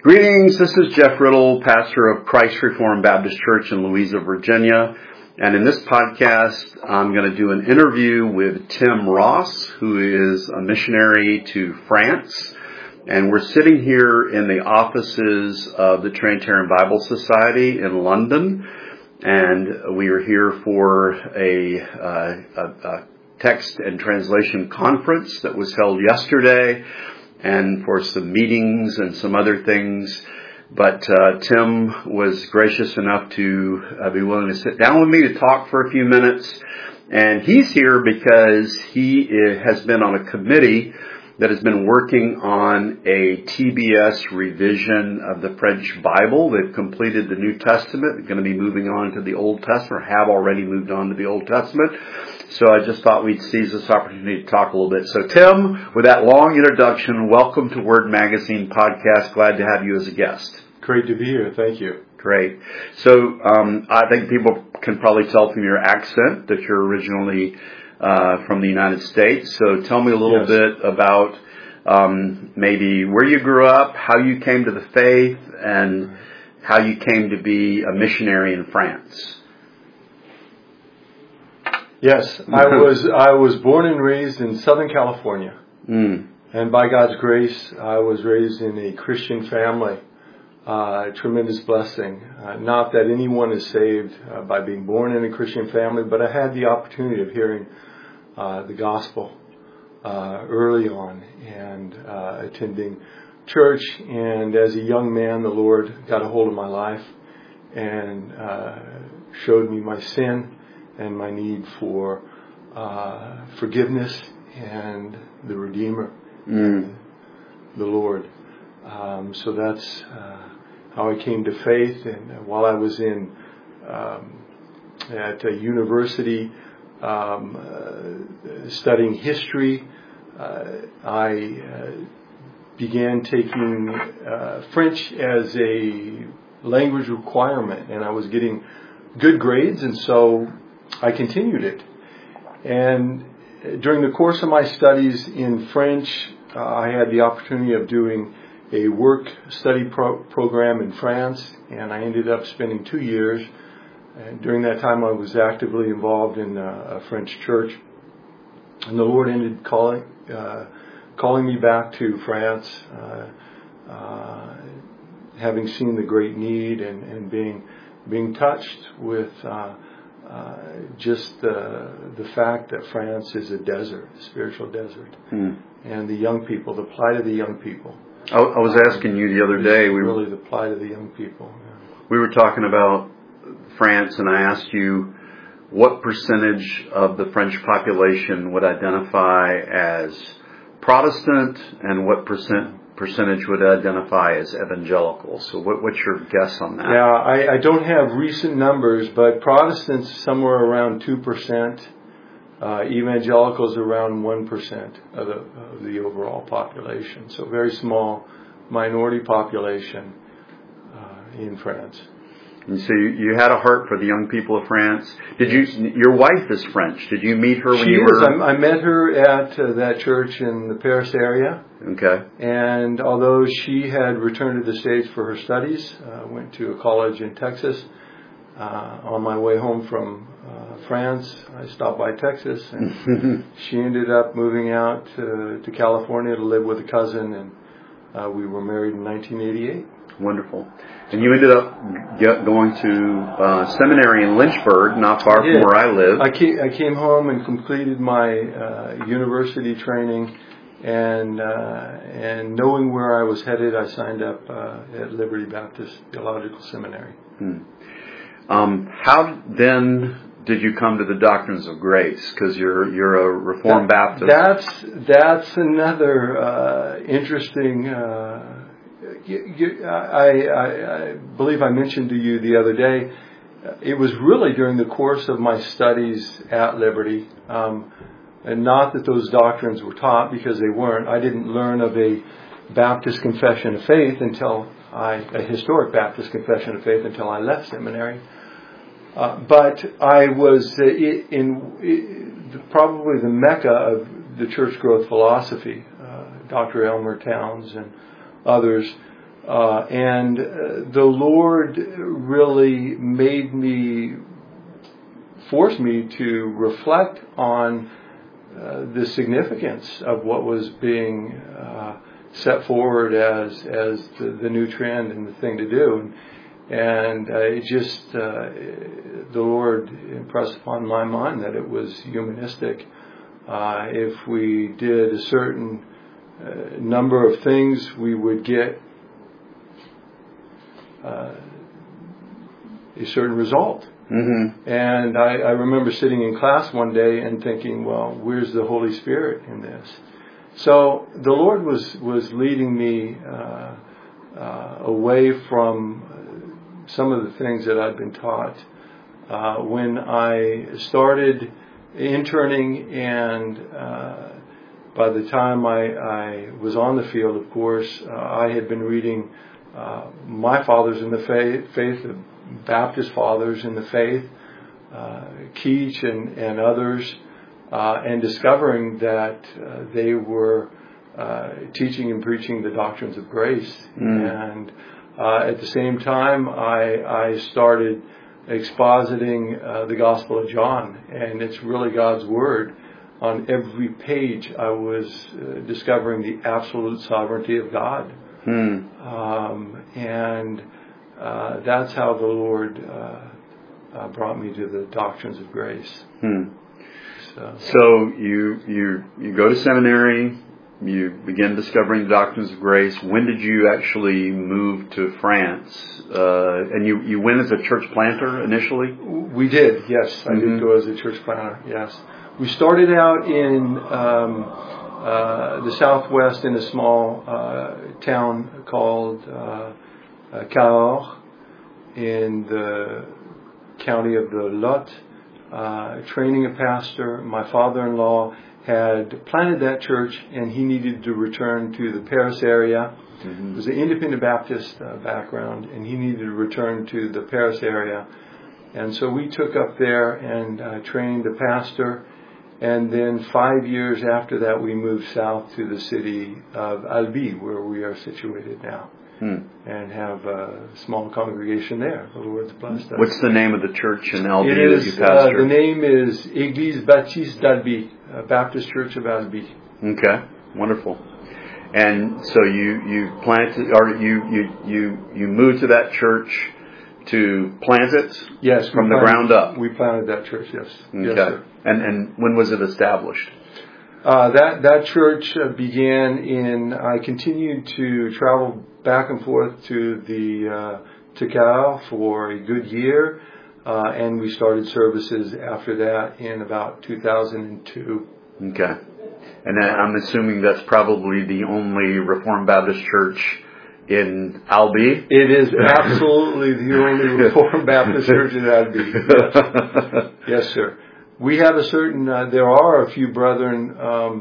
Greetings, this is Jeff Riddle, pastor of Christ Reformed Baptist Church in Louisa, Virginia. And in this podcast, I'm going to do an interview with Tim Ross, who is a missionary to France. And we're sitting here in the offices of the Trinitarian Bible Society in London. And we are here for a text and translation conference that was held yesterday, and for some meetings and some other things. But Tim was gracious enough to be willing to sit down with me to talk for a few minutes. And he's here because he has been on a committee that has been working on a TBS revision of the French Bible. They've completed the New Testament. They're going to be moving on to the Old Testament, or have already moved on to the Old Testament. So I just thought we'd seize this opportunity to talk a little bit. So Tim, with that long introduction, welcome to Word Magazine Podcast. Glad to have you as a guest. Great to be here. Thank you. Great. So I think people can probably tell from your accent that you're originally from the United States. So tell me a little bit about maybe where you grew up, how you came to the faith, and how you came to be a missionary in France. Yes, I was born and raised in Southern California. And by God's grace, I was raised in a Christian family. A tremendous blessing. Not that anyone is saved by being born in a Christian family, but I had the opportunity of hearing the gospel early on and attending church. And as a young man, the Lord got a hold of my life and showed me my sin and my need for forgiveness and the Redeemer, the Lord. So that's how I came to faith. And while I was at a university studying history, I began taking French as a language requirement, and I was getting good grades, and so I continued it. And during the course of my studies in French, I had the opportunity of doing a work study program in France, and I ended up spending 2 years. And during that time, I was actively involved in a French church, and the Lord ended calling me back to France, having seen the great need and being touched with just the fact that France is a desert, a spiritual desert, and the young people, the plight of the young people. I was asking you the other day. Really, the plight of the young people. Yeah. We were talking about France, and I asked you what percentage of the French population would identify as Protestant, and what percentage would identify as evangelical. So, what's your guess on that? Yeah, I don't have recent numbers, but Protestants somewhere around 2%. Evangelicals around 1% of the overall population. So very small minority population in France. And so you had a heart for the young people of France. Your wife is French. Did you meet her when you were? I met her at that church in the Paris area. Okay. And although she had returned to the States for her studies, went to a college in Texas. On my way home from France, I stopped by Texas, and she ended up moving out to California to live with a cousin, and we were married in 1988. Wonderful. And you ended up going to seminary in Lynchburg, not far from where I live. I came home and completed my university training, and knowing where I was headed, I signed up at Liberty Baptist Theological Seminary. How then did you come to the doctrines of grace? Because you're a Reformed Baptist. That's another interesting. I believe I mentioned to you the other day. It was really during the course of my studies at Liberty, and not that those doctrines were taught, because they weren't. I didn't learn of a Baptist confession of faith a historic Baptist confession of faith until I left seminary. But I was in probably the mecca of the church growth philosophy. Dr. Elmer Towns and others And the Lord really forced me to reflect on the significance of what was being set forward as the new trend and the thing to do. And the Lord impressed upon my mind that it was humanistic. If we did a certain number of things, we would get a certain result. Mm-hmm. And I remember sitting in class one day and thinking, well, where's the Holy Spirit in this? So the Lord was leading me away from some of the things that I'd been taught. When I started interning, and by the time I was on the field, of course, I had been reading my fathers in the faith, the Baptist fathers in the faith, Keach and others, and discovering that they were teaching and preaching the doctrines of grace. And at the same time, I started expositing the Gospel of John, and it's really God's Word. On every page, I was discovering the absolute sovereignty of God. And that's how the Lord brought me to the doctrines of grace. So you go to seminary, you begin discovering the doctrines of grace. When did you actually move to France? And you went as a church planter initially? We did, yes. I did go as a church planter, yes. We started out in the Southwest in a small town called Cahors in the county of the Lot, training a pastor. My father-in-law had planted that church, and he needed to return to the Paris area. It was an independent Baptist background, and he needed to return to the Paris area. And so we took up there and trained a pastor. And then 5 years after that, we moved south to the city of Albi, where we are situated now, and have a small congregation there. The Lord's blessed us. What's the name of the church in Albi that you pastor? The name is Église Baptiste d'Albi, Baptist Church of Albi. Okay, wonderful. And so you planted, or you moved to that church to plant it? Yes, from the ground up. We planted that church. Yes. Okay. Yes, sir. And when was it established? That church began I continued to travel back and forth to Cahors for a good year, and we started services after that in about 2002. Okay. And I'm assuming that's probably the only Reformed Baptist church in Albi? It is absolutely the only Reformed Baptist church in Albi. Yes. Yes, sir. We have a certain. There are a few brethren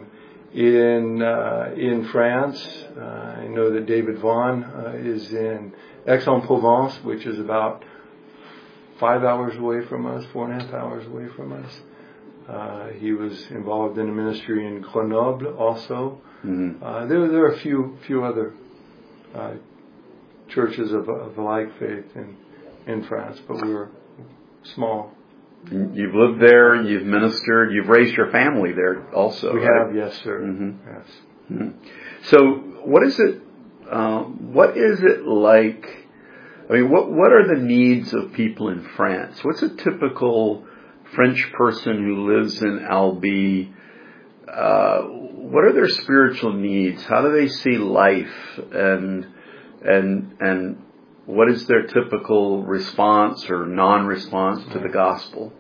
in France. I know that David Vaughn is in Aix-en-Provence, which is about 5 hours away from us, 4.5 hours away from us. He was involved in a ministry in Grenoble also. There are a few other churches of like faith in France, but we're small. You've lived there, you've ministered, you've raised your family there also. We have, yes, sir. Yes. So, what is it? What is it like? I mean, what are the needs of people in France? What's a typical French person who lives in Albi? What are their spiritual needs? How do they see life? And what is their typical response or non-response to the gospel?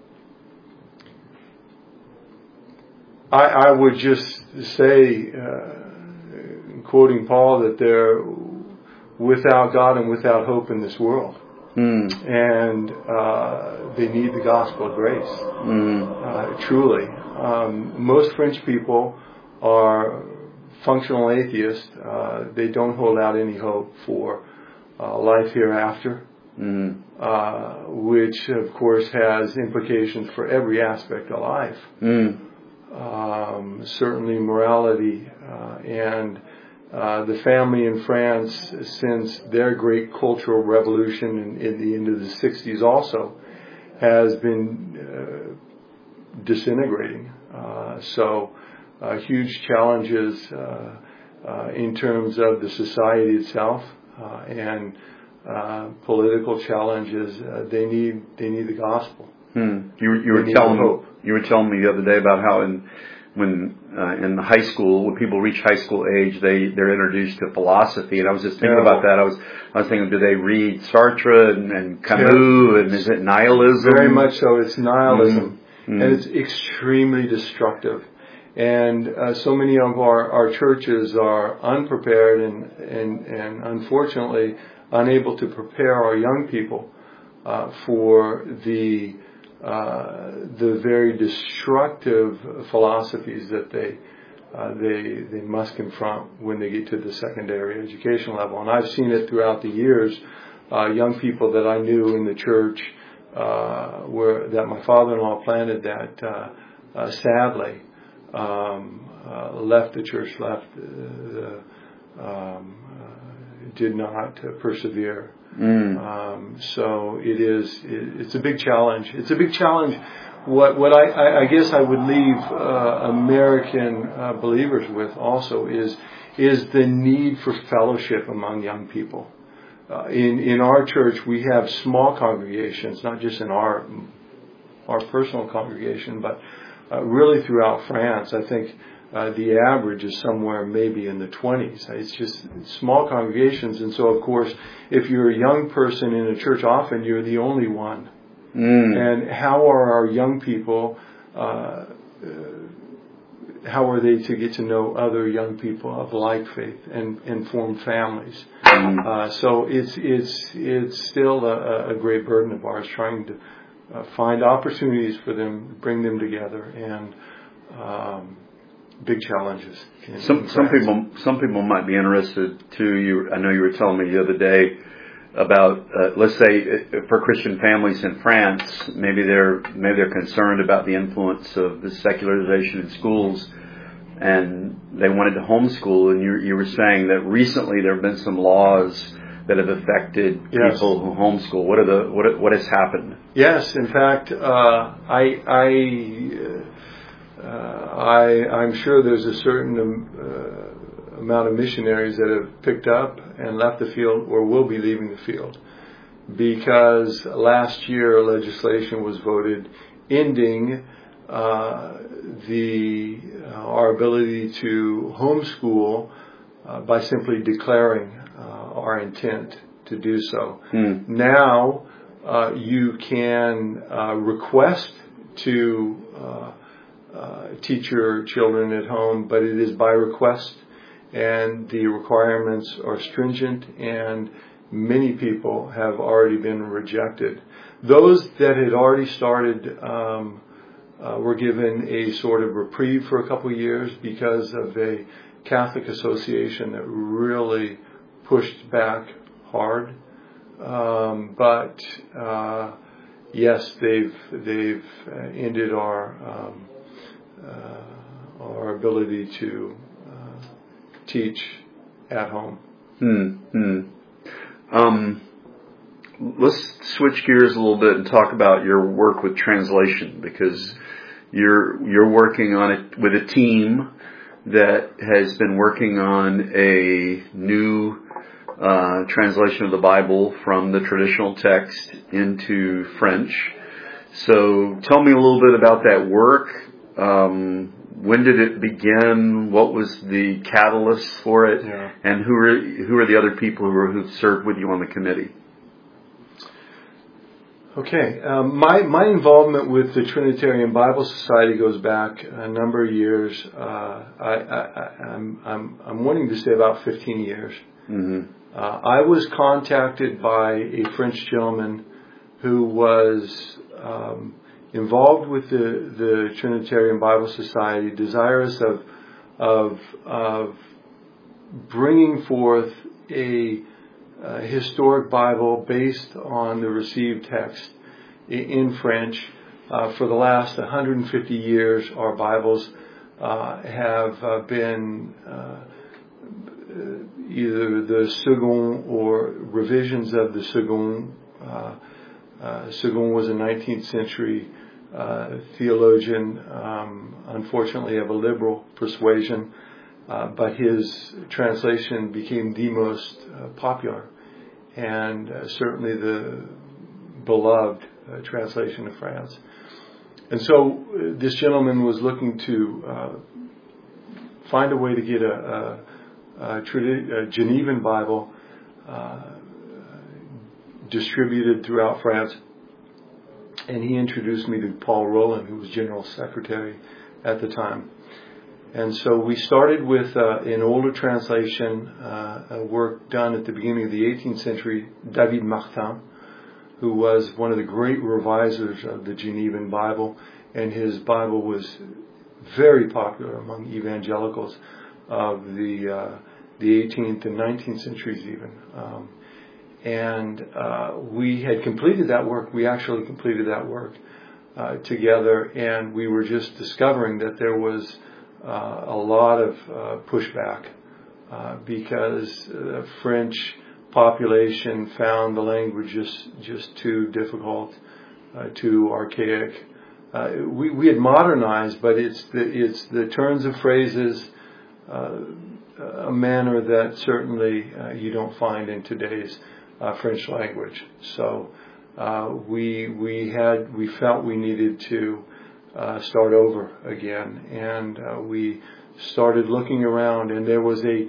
I would just say, quoting Paul, that they're without God and without hope in this world. And they need the gospel of grace. Truly. Most French people are functional atheists. They don't hold out any hope for life hereafter, which of course has implications for every aspect of life. Certainly morality, and The family in France, since their great cultural revolution in the end of the 60s also, has been disintegrating. So huge challenges in terms of the society itself and political challenges. They need the gospel. You were telling me the other day about how in high school, when people reach high school age, they're introduced to philosophy, and I was just thinking about that. I was thinking, do they read Sartre and Camus, and is it nihilism? Very much so. It's nihilism, and it's extremely destructive. And so many of our churches are unprepared and unfortunately unable to prepare our young people for the very destructive philosophies that they must confront when they get to the secondary education level. And I've seen it throughout the years. Young people that I knew in the church that my father-in-law planted that sadly left the church, did not persevere. So it's a big challenge. It's a big challenge. What I guess I would leave American believers with also is the need for fellowship among young people. In our church, we have small congregations, not just in our personal congregation, but really throughout France. I think the average is somewhere maybe in the 20s. It's just small congregations. And so, of course, if you're a young person in a church, often you're the only one. And how are our young people, how are they to get to know other young people of like faith and form families? So it's still a great burden of ours, trying to find opportunities for them, bring them together, and big challenges. Some people might be interested too. I know you were telling me the other day about let's say for Christian families in France, maybe they're concerned about the influence of the secularization in schools, and they wanted to homeschool. And you were saying that recently there have been some laws that have affected people who homeschool. What has happened? Yes, in fact, I'm sure there's a certain amount of missionaries that have picked up and left the field or will be leaving the field, because last year legislation was voted ending our ability to homeschool by simply declaring our intent to do so. Now you can request to teach your children at home, but it is by request, and the requirements are stringent, and many people have already been rejected. Those that had already started were given a sort of reprieve for a couple of years because of a Catholic association that really pushed back hard. But yes, they've ended our ability to teach at home. Let's switch gears a little bit and talk about your work with translation, because you're working on it with a team that has been working on a new translation of the Bible from the traditional text into French. So tell me a little bit about that work. When did it begin? What was the catalyst for it? Yeah. And who are the other people who've served with you on the committee? Okay, my involvement with the Trinitarian Bible Society goes back a number of years. I'm wanting to say about 15 years. I was contacted by a French gentleman who was involved with the Trinitarian Bible Society, desirous of bringing forth a historic Bible based on the received text in French. For the last 150 years, our Bibles have been either the Second or revisions of the Second. Second was a 19th century theologian, unfortunately of a liberal persuasion, but his translation became the most popular and certainly the beloved translation of France. And so this gentleman was looking to find a way to get a Genevan Bible distributed throughout France. And he introduced me to Paul Roland, who was General Secretary at the time. And so we started with an older translation, a work done at the beginning of the 18th century, David Martin, who was one of the great revisers of the Genevan Bible. And his Bible was very popular among evangelicals of the 18th and 19th centuries even. And we had completed that work. We actually completed that work together, and we were just discovering that there was a lot of pushback because the French population found the language just too difficult, too archaic. We had modernized, but it's the turns of phrases, a manner that certainly you don't find in today's French language. So we felt we needed to start over again, and we started looking around, and there was a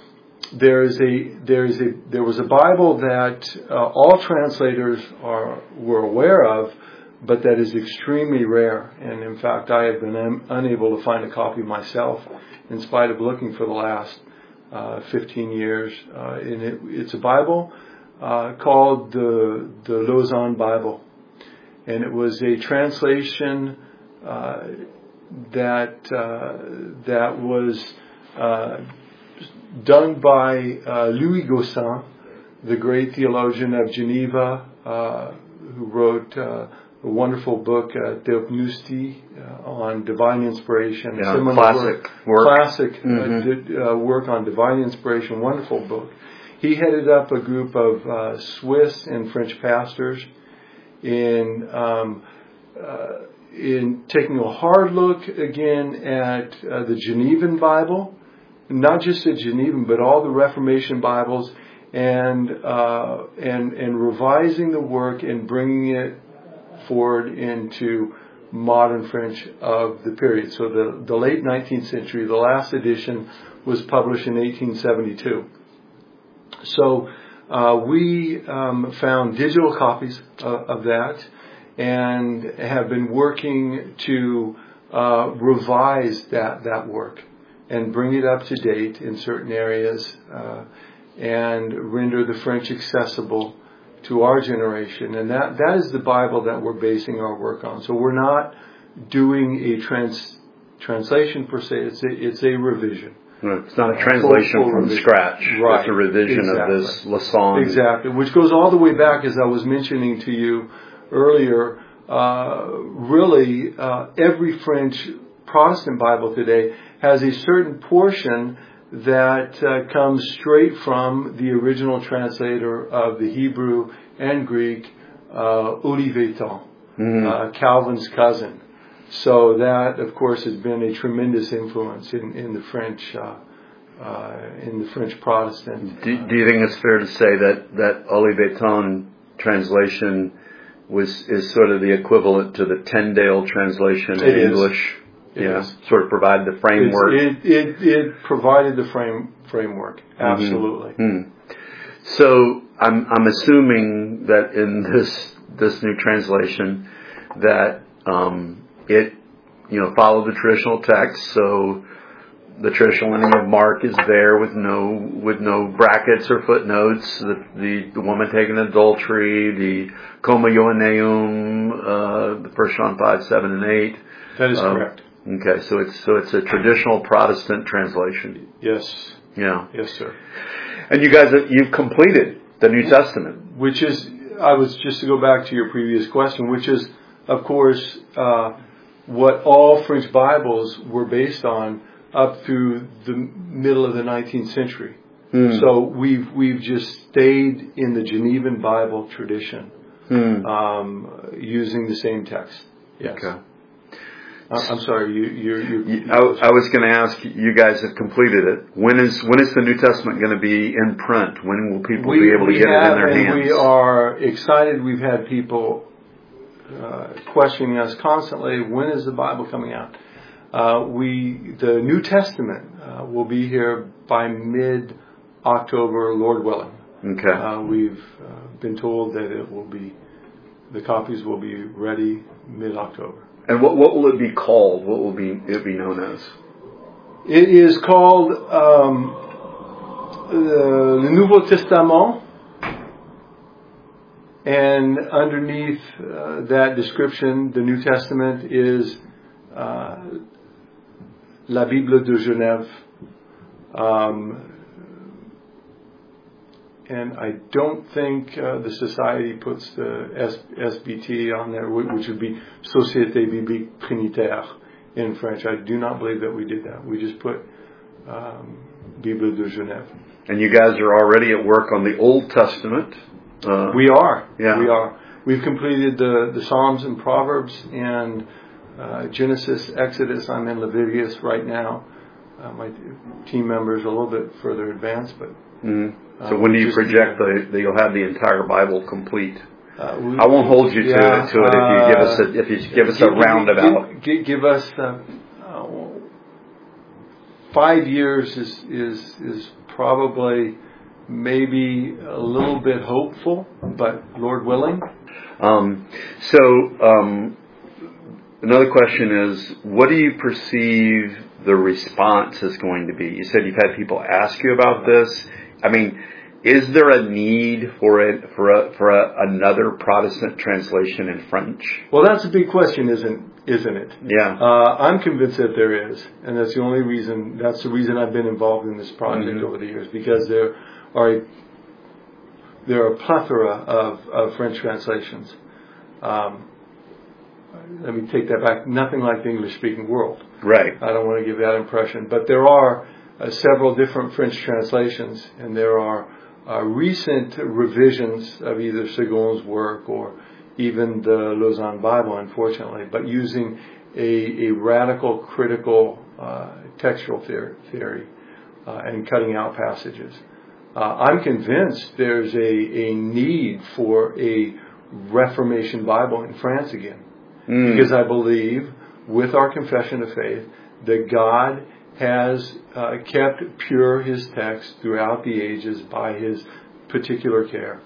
Bible that all translators were aware of, but that is extremely rare. And in fact, I have been unable to find a copy myself, in spite of looking for the last 15 years. And it's a Bible called the Lausanne Bible, and it was a translation that was done by Louis Gossin, the great theologian of Geneva, who wrote a wonderful book, Theopneustie, on divine inspiration. Yeah, classic work. Work on divine inspiration, wonderful book. He headed up a group of Swiss and French pastors in taking a hard look again at the Genevan Bible, not just the Genevan, but all the Reformation Bibles, and revising the work and bringing it forward into modern French of the period. So the late 19th century, the last edition was published in 1872. So we found digital copies of that and have been working to revise that work and bring it up to date in certain areas and render the French accessible to our generation. And that is the Bible that we're basing our work on. So we're not doing a translation per se. It's a revision. It's not a translation from scratch. Right. It's a revision of this Lausanne. Exactly, which goes all the way back, as I was mentioning to you earlier. Really, every French Protestant Bible today has a certain portion that comes straight from the original translator of the Hebrew and Greek, Olivetan, Calvin's cousin. So that, of course, has been a tremendous influence in the French Protestant. Do you think it's fair to say that Olivetan translation is sort of the equivalent to the Tyndale translation in English? Yes. Sort of provide the framework. It provided the framework. Absolutely. So I'm assuming that in this new translation that it followed the traditional text. So the traditional ending of Mark is there with no brackets or footnotes. The woman taken in adultery, the Coma Ioanneum, the 1 John 5, 7, and 8. That is correct. Okay, so it's a traditional Protestant translation. Yes. Yeah. Yes, sir. And you've completed the New Testament, which is, I was just to go back to your previous question, which is, of course, what all French Bibles were based on up through the middle of the 19th century. So we've just stayed in the Genevan Bible tradition, using the same text. Yes. Okay. I'm sorry. I was going to ask. You guys have completed it. When is the New Testament going to be in print? When will people be able to get it in their hands? We are excited. We've had people questioning us constantly. When is the Bible coming out? The New Testament will be here by mid-October, Lord willing. Okay. We've been told that the copies will be ready mid-October. And what will it be called? What will it be known as? It is called Le Nouveau Testament, and underneath that description, the New Testament is La Bible de Genève. And I don't think the Society puts the SBT on there, which would be Société Biblique Trinitaire in French. I do not believe that we did that. We just put Bible de Genève. And you guys are already at work on the Old Testament. We are. Yeah. We are. We've completed the Psalms and Proverbs and Genesis, Exodus. I'm in Leviticus right now. My team members are a little bit further advanced, but. So when do you project that you'll have the entire Bible complete? I won't hold you to it if you give us a roundabout. Give us 5 years is probably maybe a little bit hopeful, but Lord willing. Another question is, what do you perceive the response is going to be? You said you've had people ask you about this. I mean, is there a need for another Protestant translation in French? Well, that's a big question, isn't it? Yeah. I'm convinced that there is, and that's the reason I've been involved in this project over the years, because there are a plethora of French translations. Let me take that back. Nothing like the English-speaking world. Right. I don't want to give that impression, but there are several different French translations, and there are recent revisions of either Segond's work or even the Lausanne Bible, unfortunately, but using a radical critical textual theory and cutting out passages. I'm convinced there's a need for a Reformation Bible in France again, because I believe, with our confession of faith, that God has kept pure His text throughout the ages by His particular care.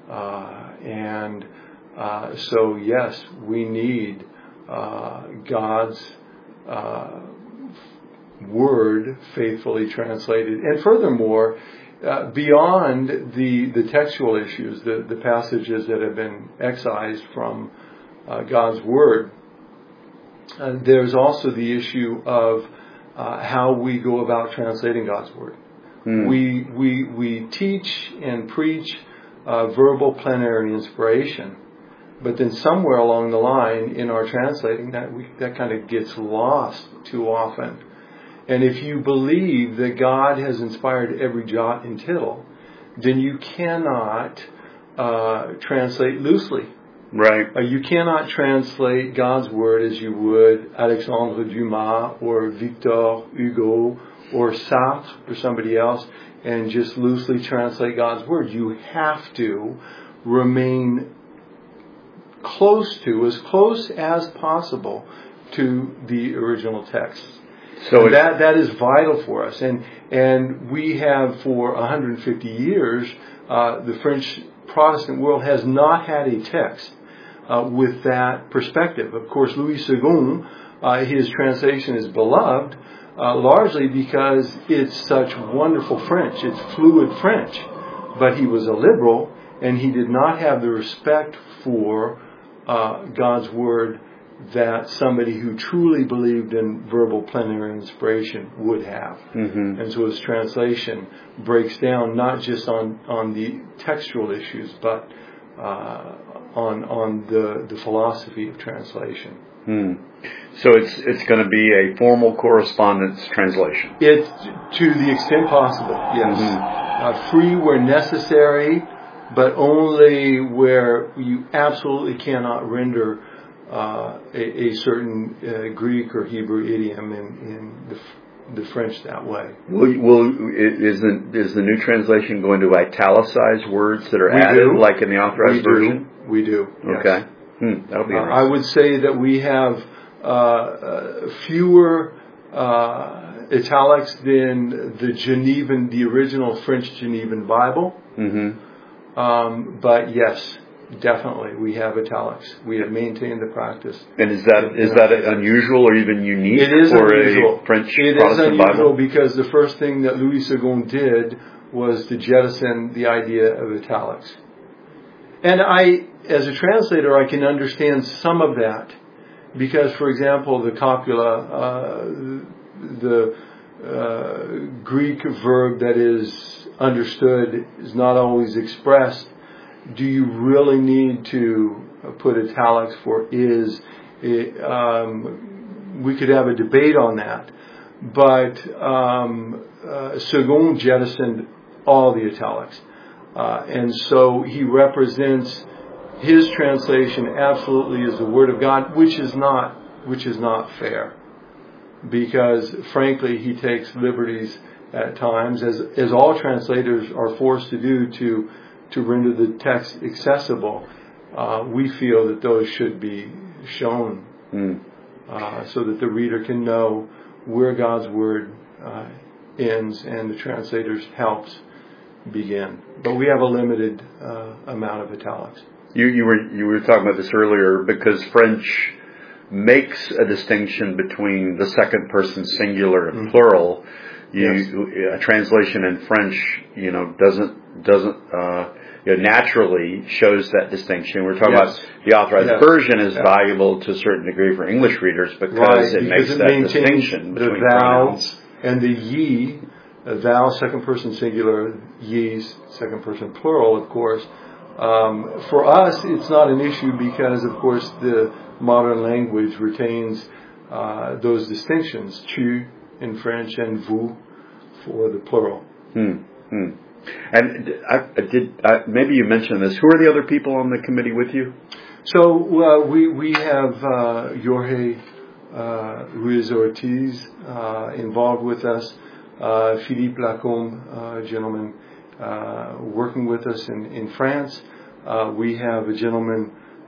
So yes, we need God's Word faithfully translated. And furthermore, beyond the textual issues, the passages that have been excised from God's Word, there's also the issue of how we go about translating God's Word. We teach and preach verbal plenary inspiration, but then somewhere along the line in our translating, that kind of gets lost too often. And if you believe that God has inspired every jot and tittle, then you cannot translate loosely. Right. You cannot translate God's Word as you would Alexandre Dumas or Victor Hugo or Sartre or somebody else and just loosely translate God's Word. You have to remain as close as possible to the original text. So that is vital for us. And we have for 150 years, the French Protestant world has not had a text with that perspective. Of course, Louis II, his translation is beloved largely because it's such wonderful French. It's fluid French. But he was a liberal, and he did not have the respect for God's Word that somebody who truly believed in verbal plenary inspiration would have. And so his translation breaks down not just on the textual issues, but on the philosophy of translation. So it's going to be a formal correspondence translation. It's to the extent possible, yes. free where necessary, but only where you absolutely cannot render a certain Greek or Hebrew idiom in the French that way. Is the new translation going to italicize words that are added, like in the Authorized Version? We do. Okay. Yes. That'll be interesting. I would say that we have fewer italics than the original French Genevan Bible. Mm-hmm. But yes, definitely we have italics. We have maintained the practice. And is that unusual or even unique for a French Protestant Bible? It is unusual because the first thing that Louis II did was to jettison the idea of italics. And I, as a translator, I can understand some of that because, for example, the copula, the Greek verb that is understood is not always expressed. Do you really need to put italics for is? We could have a debate on that. But Segond jettisoned all the italics. And so he represents his translation absolutely as the Word of God, which is not fair. Because frankly, he takes liberties at times, as all translators are forced to do to render the text accessible. We feel that those should be shown so that the reader can know where God's Word ends and the translator's helps begin. But we have a limited amount of italics. You were talking about this earlier because French makes a distinction between the second person singular and plural. A translation in French, doesn't naturally shows that distinction. We're talking about the Authorized Version is valuable to a certain degree for English readers because it makes that distinction between the thou pronouns and the ye. Thou, second person singular, ye, second person plural, of course. For us, it's not an issue because, of course, the modern language retains those distinctions, tu in French and vous for the plural. And maybe you mentioned this. Who are the other people on the committee with you? So we have Jorge Ruiz Ortiz involved with us. Philippe Lacombe, gentleman working with us in France. We have a gentleman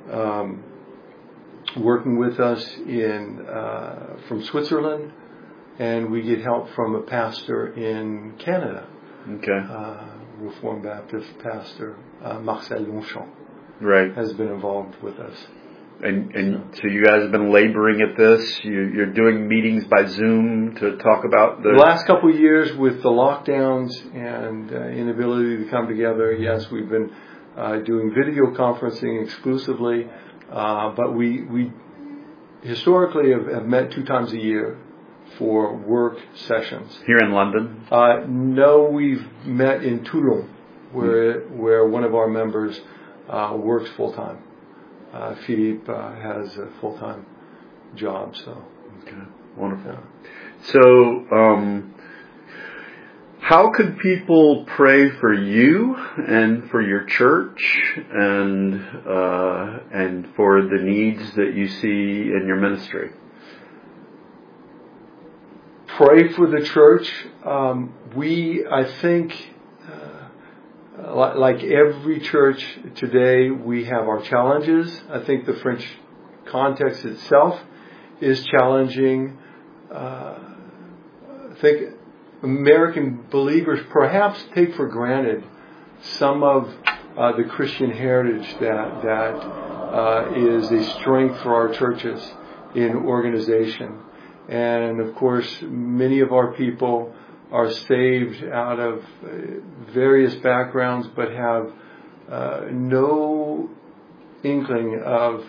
working with us from Switzerland, and we get help from a pastor in Canada. Okay. Reformed Baptist pastor Marcel Longchamp has been involved with us. And so you guys have been laboring at this. You're doing meetings by Zoom to talk about the last couple of years with the lockdowns and inability to come together. Yes, we've been doing video conferencing exclusively, but we historically have met 2 times a year for work sessions. Here in London? No, we've met in Toulon, where one of our members works full time. Philippe has a full-time job, so. Okay, wonderful. Yeah. So, how could people pray for you and for your church and for the needs that you see in your ministry? Pray for the church. I think. Like every church today, we have our challenges. I think the French context itself is challenging. I think American believers perhaps take for granted some of the Christian heritage that is a strength for our churches in organization. And of course, many of our people are saved out of various backgrounds, but have no inkling of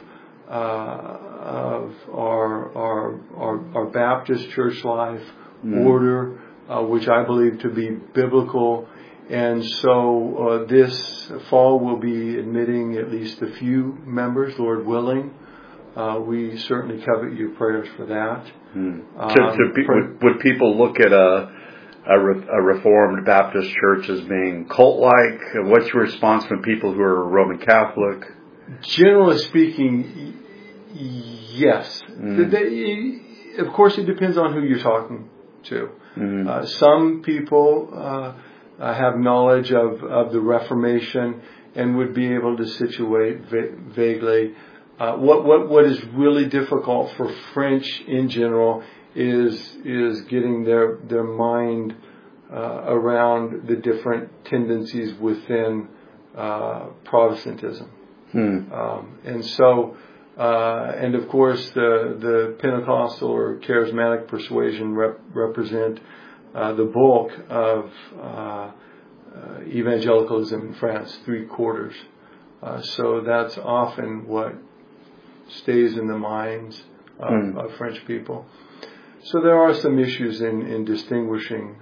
our Baptist church life order, which I believe to be biblical. And so this fall we'll be admitting at least a few members, Lord willing. We certainly covet your prayers for that. Would people look at a a Reformed Baptist church as being cult-like? What's your response from people who are Roman Catholic? Generally speaking, yes. Of course, it depends on who you're talking to. Some people have knowledge of the Reformation and would be able to situate vaguely. What is really difficult for French in general is getting their mind around the different tendencies within Protestantism. And so, and of course, the Pentecostal or charismatic persuasion represent the bulk of evangelicalism in France, 3/4. So that's often what stays in the minds of French people. So there are some issues in distinguishing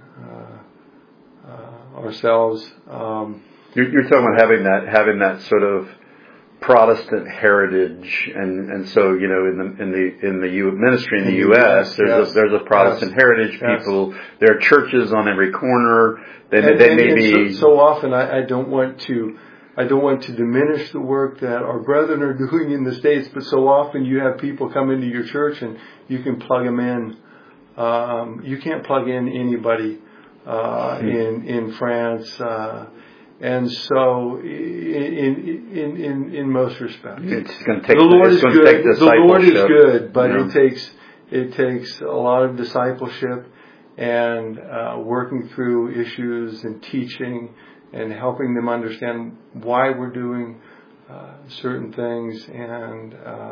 ourselves. You're talking about having that sort of Protestant heritage, and so in the ministry in the U.S. there's a Protestant heritage. People, there are churches on every corner. So often I don't want to diminish the work that our brethren are doing in the States, but so often you have people come into your church and you can plug them in. You can't plug in anybody in France. And so, in most respects, it's going to take. The Lord is good. The Lord is good, but it takes a lot of discipleship and working through issues and teaching and helping them understand why we're doing certain things, and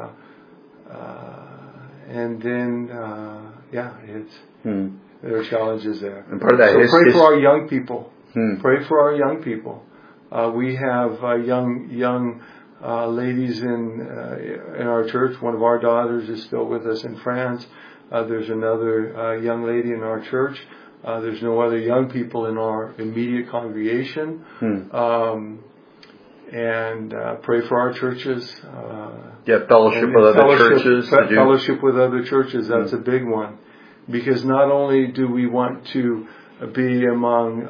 then there are challenges there. And part of that so pray for our young people. Pray for our young people. We have young ladies in our church. One of our daughters is still with us in France. There's another young lady in our church. There's no other young people in our immediate congregation. And pray for our churches. Fellowship with other churches. Fellowship with other churches. That's a big one, because not only do we want to be among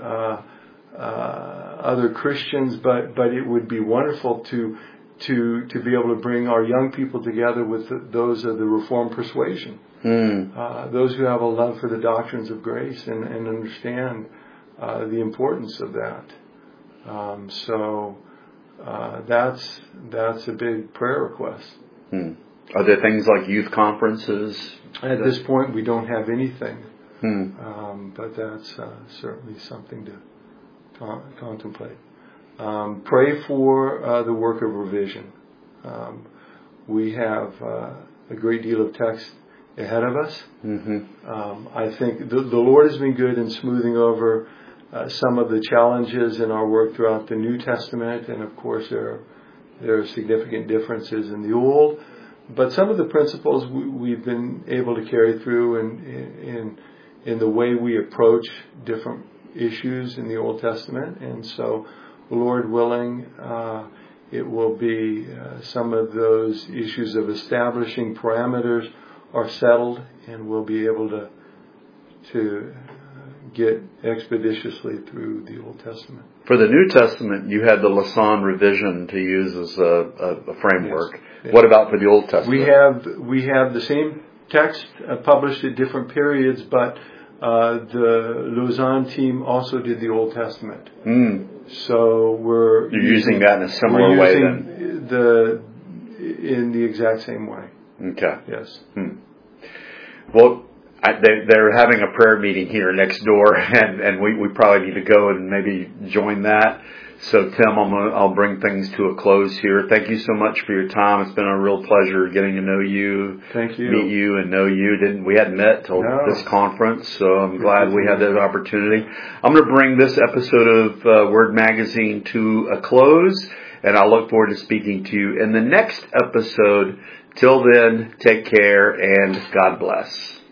other Christians, but it would be wonderful to be able to bring our young people together with those of the Reformed persuasion, those who have a love for the doctrines of grace and understand the importance of that. So that's a big prayer request. Are there things like youth conferences? At this point, we don't have anything. But that's certainly something to contemplate. Pray for the work of revision. We have a great deal of text ahead of us. I think the Lord has been good in smoothing over some of the challenges in our work throughout the New Testament, and of course there are significant differences in the Old. But some of the principles we've been able to carry through in the way we approach different issues in the Old Testament. And so, Lord willing, it will be some of those issues of establishing parameters are settled, and we'll be able to get expeditiously through the Old Testament. For the New Testament, you had the Lausanne revision to use as a framework. Yes. What about for the Old Testament? We have the same text published at different periods, but the Lausanne team also did the Old Testament. So you're using that in a similar way then? In the exact same way. Okay. Yes. Well, they're having a prayer meeting here next door, and we probably need to go and maybe join that. So, Tim, I'll bring things to a close here. Thank you so much for your time. It's been a real pleasure getting to know you. Thank you. Meet you and know you. We hadn't met till this conference, so I'm glad we had that opportunity. I'm going to bring this episode of Word Magazine to a close, and I look forward to speaking to you in the next episode. Till then, take care and God bless.